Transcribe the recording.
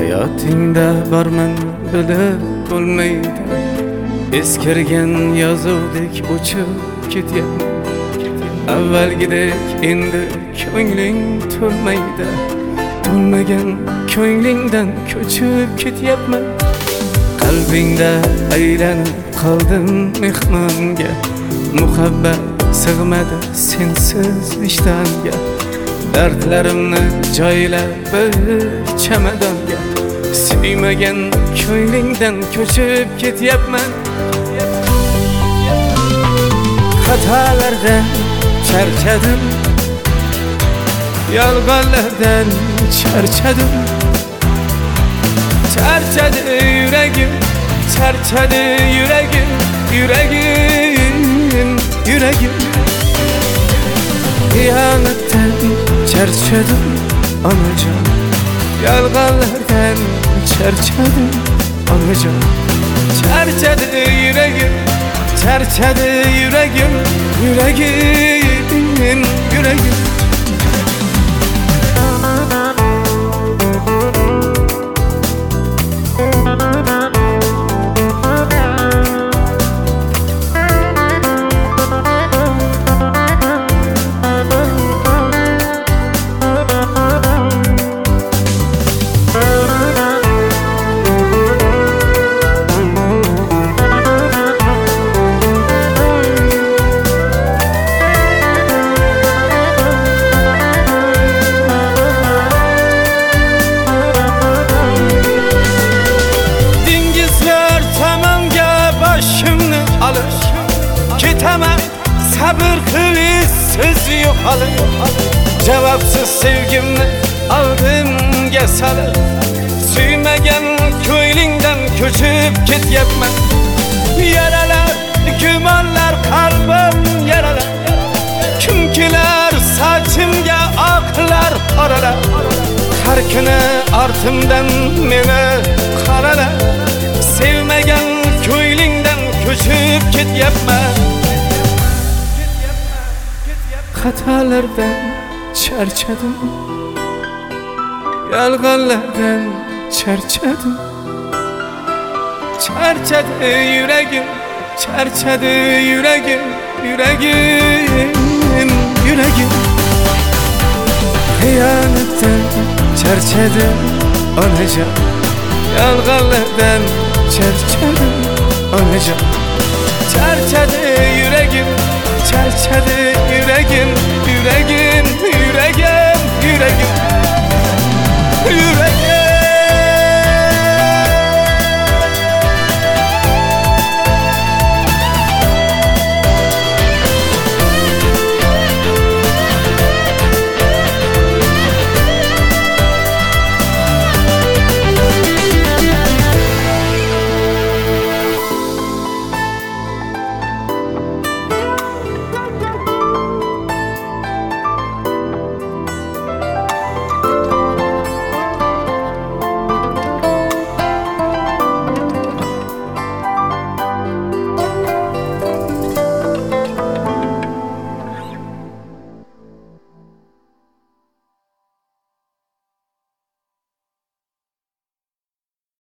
Hayotingda borman bilib bo'lmaydi, eskirgan yozuvdek o'chib ketyapman. Avvalgidek endi ko'ngling to'lmaydi, to'lmagan ko'nglingdan ko'chib ketyapman. Qalbingda aylanib qoldim mehmonga, muhabbat sig'madi sensiz vijdonga. Dardlarimni joylab bir chamadonga, suymagan ko'nglingdan ko'chib ketyapman. Xatolardan charchadim, yolg'onlardan charchadim. Charchadi yuragim, charchadi yuragim, yuragim, yuragim. Xiyonatdan charchadim onajon, yolg'onlardan charchadim onajon. Charchadi yuragim, charchadi yuragim, yuragim, yuragim. Ketemem sabır kılıç sözü yok halı. Cevapsız sevgimle aldım gesalı. Suymagan ko'ylingdan ko'chib ketyapman. Yaralar, gumonlar qalbim yaralar. Kim kelar sochimga oqlar qoralar. Har kuni ortimdan meni qaralar. Sevmagan ko'ylingdan ko'chib ketyapman. Xatolardan charchadim, yolg'onlardan charchadim. Charchadi yuragim, charchadi yuragim, yuragim, yuragim. Xiyonatdan charchadim onajon, yolg'onlardan charchadim onajon. Charchadi yuragim, charchadi yuragim.